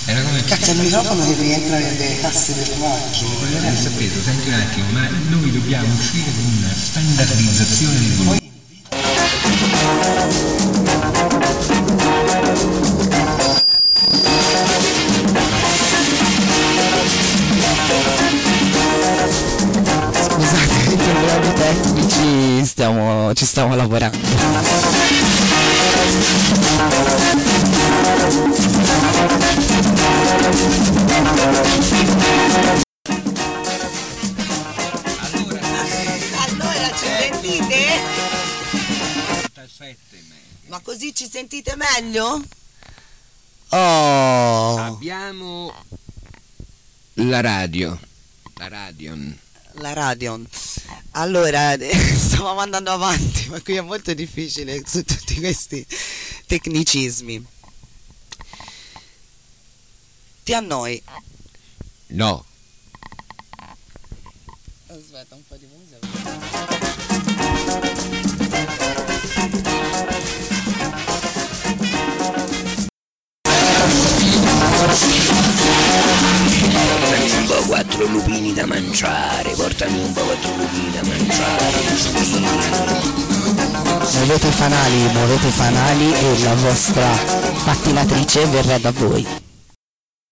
Era come... Cazzo, il microfono deve rientrare nelle casse del macchine. Ho saputo, senti un attimo, ma noi dobbiamo uscire con una standardizzazione del volume. Scusate, i problemi tecnici, ci stiamo lavorando. Allora, ci sentite? Ma così ci sentite meglio? Oh, Abbiamo la radio, la Radion. la Radion. Allora, stavamo andando avanti, ma qui è molto difficile su tutti questi tecnicismi. Ti annoi? No. Aspetta, un po' di musica. Portami un po' 4 lupini da mangiare, portami un po' 4 lupini da mangiare. Muovete i fanali e la vostra pattinatrice verrà da voi.